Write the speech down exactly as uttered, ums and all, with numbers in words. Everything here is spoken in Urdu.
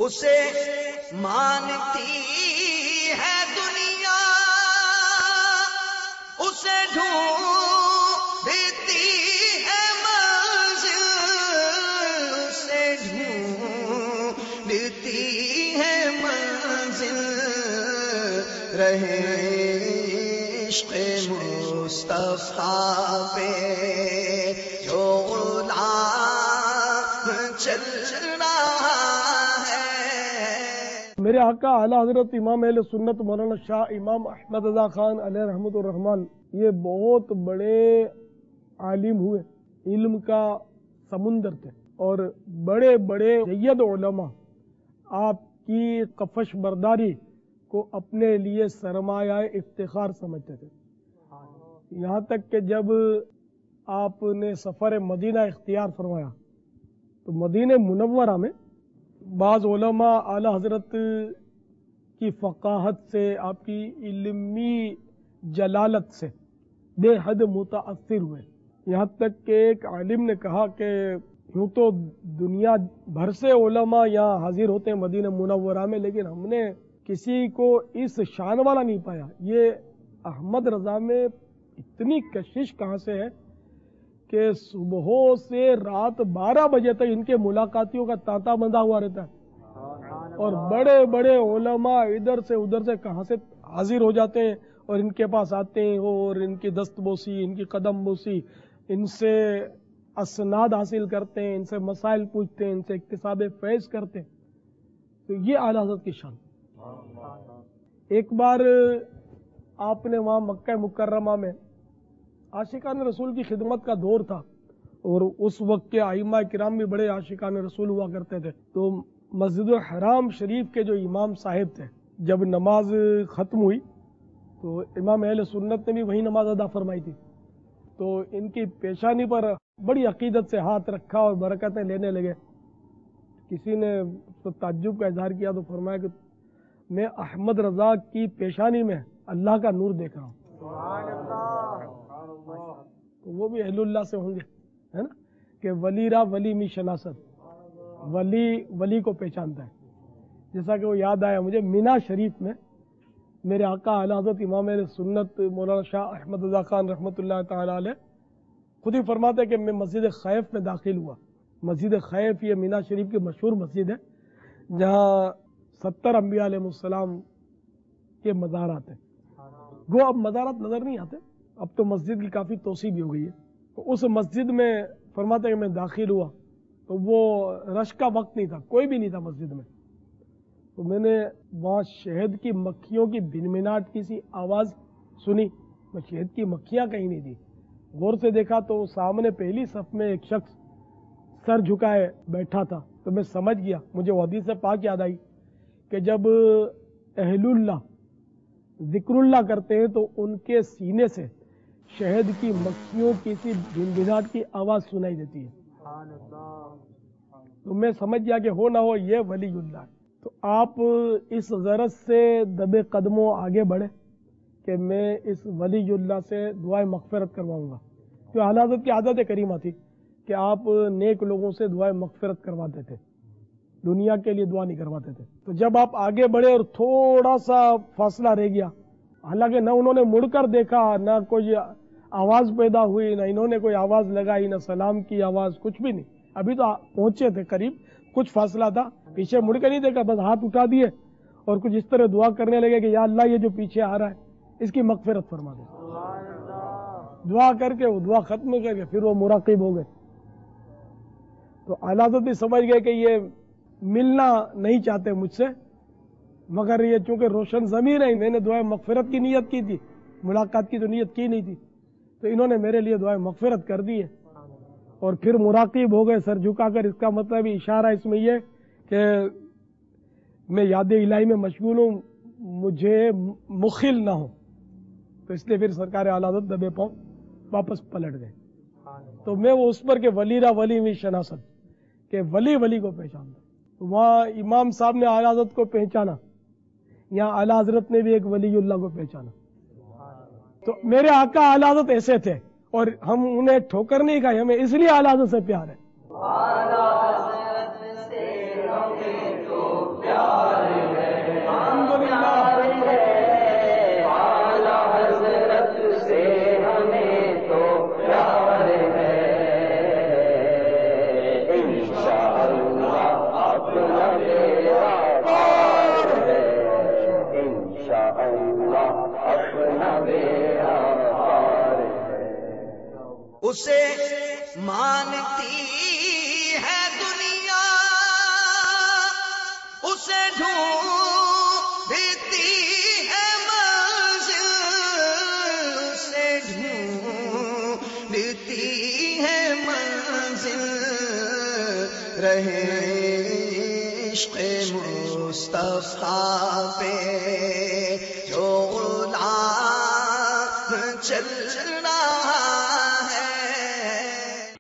اسے مانتی ہے دنیا، اسے ڈھونڈتی ہے منزل، اسے ڈھونڈتی ہے منزل، رہے عشق مصطفیٰ پہ جو غلام چل رہا ہے۔ میرے آقا اعلیٰ حضرت امام اہل سنت مولانا شاہ امام احمد رضا خان علیہ رحمۃ الرحمان، یہ بہت بڑے عالم ہوئے، علم کا سمندر تھے، اور بڑے بڑے سید علماء آپ کی کفش برداری کو اپنے لیے سرمایہ افتخار سمجھتے تھے، یہاں تک کہ جب آپ نے سفر مدینہ اختیار فرمایا تو مدینہ منورہ میں بعض علماء اعلیٰ حضرت کی فقاہت سے، آپ کی علمی جلالت سے بے حد متاثر ہوئے، یہاں تک کہ ایک عالم نے کہا کہ یوں تو دنیا بھر سے علماء یہاں حاضر ہوتے ہیں مدینہ منورہ میں، لیکن ہم نے کسی کو اس شان والا نہیں پایا۔ یہ احمد رضا میں اتنی کشش کہاں سے ہے کہ صبح سے رات بارہ بجے تک ان کے ملاقاتیوں کا تانتا بندھا ہوا رہتا ہے، اور بڑے بڑے علماء ادھر سے ادھر سے کہاں سے حاضر ہو جاتے ہیں اور ان کے پاس آتے ہیں، اور ان کی دست بوسی، ان کی قدم بوسی، ان سے اسناد حاصل کرتے ہیں، ان سے مسائل پوچھتے ہیں، ان سے اکتساب فیض کرتے ہیں۔ تو یہ اعلیٰ حضرت کی شان۔ ایک بار آپ نے وہاں مکہ مکرمہ میں عاشقان رسول کی خدمت کا دور تھا، اور اس وقت کے ائمہ کرام بھی بڑے عاشقان رسول ہوا کرتے تھے، تو مسجد الحرام شریف کے جو امام صاحب تھے، جب نماز ختم ہوئی تو امام اہل سنت نے بھی وہی نماز ادا فرمائی تھی، تو ان کی پیشانی پر بڑی عقیدت سے ہاتھ رکھا اور برکتیں لینے لگے۔ کسی نے تو تعجب کا اظہار کیا تو فرمایا کہ میں احمد رضا کی پیشانی میں اللہ کا نور دیکھ رہا ہوں۔ تو وہ بھی اہل اللہ سے ہوں گے، ہے نا، کہ ولی را ولی می شناست، ولی ولی کو پہچانتا ہے۔ جیسا کہ وہ یاد آیا مجھے، مینا شریف میں میرے آقا اعلیٰ حضرت امام اہل سنت مولانا شاہ احمد رضا خان رحمۃ اللہ تعالی علیہ خود ہی فرماتے ہیں کہ میں مسجد خیف میں داخل ہوا۔ مسجد خیف یہ مینا شریف کی مشہور مسجد ہے جہاں ستر انبیاء علیہ السلام کے مزارات ہیں۔ وہ اب مزارات نظر نہیں آتے، اب تو مسجد کی کافی توسیع بھی ہو گئی ہے۔ تو اس مسجد میں فرماتے ہیں کہ میں داخل ہوا تو وہ رش کا وقت نہیں تھا، کوئی بھی نہیں تھا مسجد میں، تو میں نے وہاں شہد کی مکھیوں کی بھنبھناہٹ کی سی آواز سنی، میں شہد کی مکھیاں کہیں نہیں تھی، غور سے دیکھا تو سامنے پہلی صف میں ایک شخص سر جھکائے بیٹھا تھا، تو میں سمجھ گیا، مجھے وہ حدیث پاک یاد آئی کہ جب اہل اللہ ذکر اللہ کرتے ہیں تو ان کے سینے سے شہد کی مکھیوں کی سی بھنبھناہٹ کی آواز سنائی دیتی ہے، تو میں سمجھ گیا کہ ہو نہ ہو یہ ولی اللہ ہے۔ تو آپ اس غرض سے دبے قدموں آگے بڑھے کہ میں اس ولی اللہ سے دعائیں مغفرت کرواؤں گا، جو اعلیٰ حضرت کی عادت کریمہ تھی کہ آپ نیک لوگوں سے دعائیں مغفرت کرواتے تھے، دنیا کے لیے دعا نہیں کرواتے تھے۔ تو جب آپ آگے بڑھے اور تھوڑا سا فاصلہ رہ گیا، حالانکہ نہ انہوں نے مڑ کر دیکھا، نہ کوئی آواز پیدا ہوئی، نہ انہوں نے کوئی آواز لگائی، نہ سلام کی آواز، کچھ بھی نہیں، ابھی تو پہنچے تھے قریب، کچھ فاصلہ تھا، پیچھے مڑ کے نہیں دیکھا، بس ہاتھ اٹھا دیے اور کچھ اس طرح دعا کرنے لگے کہ یا اللہ یہ جو پیچھے آ رہا ہے اس کی مغفرت فرما دے۔ دعا کر کے وہ دعا ختم کر کے پھر وہ مراقب ہو گئے۔ تو اعلیٰ حضرت بھی سمجھ گئے کہ یہ ملنا نہیں چاہتے مجھ سے، مگر یہ چونکہ روشن ضمیر ہے، میں نے دعائیں مغفرت کی نیت کی تھی، ملاقات کی تو نیت کی نہیں تھی، تو انہوں نے میرے لیے دعائیں مغفرت کر دی ہے، اور پھر مراقب ہو گئے سر جھکا کر۔ اس کا مطلب اشارہ اس میں یہ کہ میں یاد الہی میں مشغول ہوں، مجھے مخل نہ ہو، تو اس لیے پھر سرکار اعلیٰ حضرت دبے پاؤں واپس پلٹ گئے۔ تو میں وہ اس پر کہ ولی را ولی می شناست، کہ ولی ولی کو پہچانتا، وہاں امام صاحب نے اعلیٰ حضرت کو پہچانا، یہاں اعلیٰ حضرت نے بھی ایک ولی اللہ کو پہچانا۔ تو میرے آقا اعلیٰ حضرت ایسے تھے، اور ہم انہیں ٹھوکر نہیں کھائی، ہمیں اس لیے اعلیٰ حضرت سے پیار ہے۔ ڈھونڈتی ہے منزل، اسے ڈھونڈتی ہے منزل، رہے عشق مصطفیٰ پہ جو غلام چل